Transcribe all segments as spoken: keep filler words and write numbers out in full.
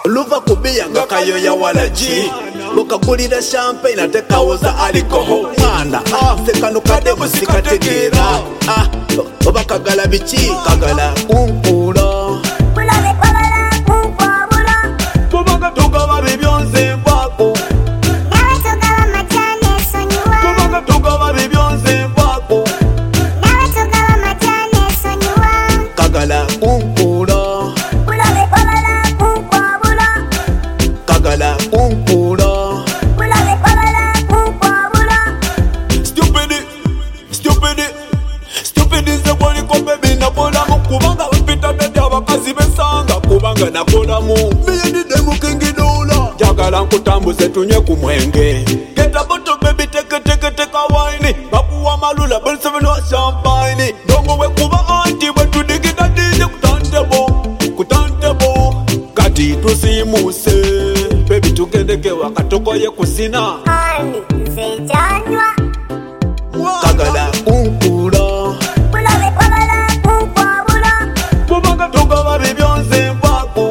luva kubiya nga kayoya walaji bukagulira champagne ate kawoza alcohol mwana sekano kade musikategeera oba kagala biki kagala kunkula kubanga tugaba bibyonze mpako kubanga tugaba bibyonze mpako kagala kunkula kagala kunkula stupid stupid stupid is the one ko baby na bola mu kubanga upita bebe abakazi besanga kubanga nakolamu miyindi demu kingidola jagala nkutambuze tunye ku mwenge get a bottle baby take take take a wine bakuwa malula bul seven no champagne dongo we kuba anti we tudigita dije kutantebo kutantebo kati tusimuse baby tugendeke wakatokoye kusina ani sejanywa kagala kunkula kubanga tugaba bibyonze mpako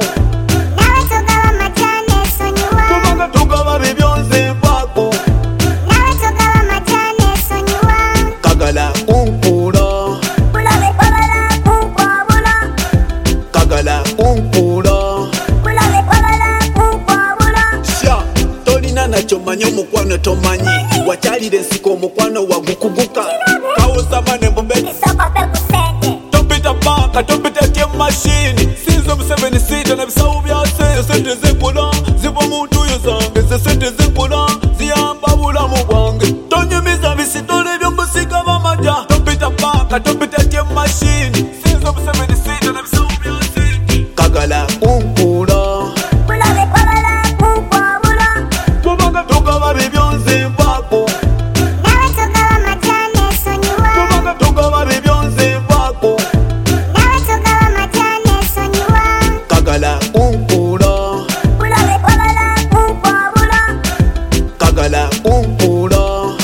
kubanga tugaba bibyonze mpako kagala kunkula kagala kunkula sha tolina nakyo manyi omukwano tomanyi wakyalira ensiko omukwano wagukuguka kawusamane mbubeki topita banka topita atm mashini sinzo museveni sita na bisawu byase sente zenkola ziva muntuyo zange ze sente zenkola ziyamba bulamu bwange tonyumiza bisitole by'omusiga bamaja topita banka topita atm mashini sinzo museveni sita na bisawu byase kagala kunkula kubanga tugaba bibyonze mpako kubanga tugaba bibyonze mpako kagala kunkula kagala kunkula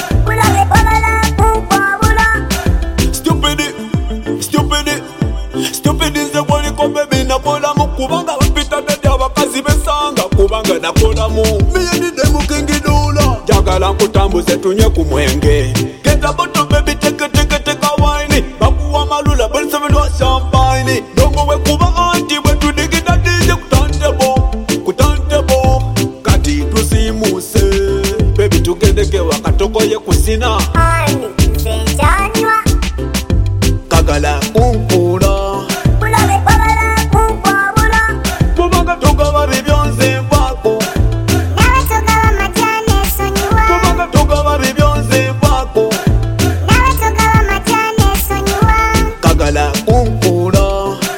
stupid stupid stupid is the one ko baby na bola mu kubanga upita bebe abakazi besanga kubanga nakolamu miyindi demu kingidola jagala nkutambuze tunye ku mwenge get a bottle baby take take take a wine bakuwa malula bul seven no champagne dongo we kuba anti we tudigita dije kutantebo kutantebo kati tusimuse baby tugendeke wakatokoye kusina ani sejanywa kagala kunkula kubanga tugaba bibyonze mpako kubanga tugaba bibyonze mpako kagala kunkula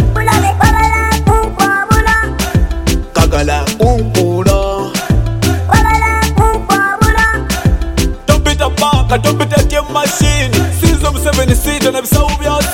kagala kunkula topita banka topita atm mashini sinzo museveni sita na bisawu byase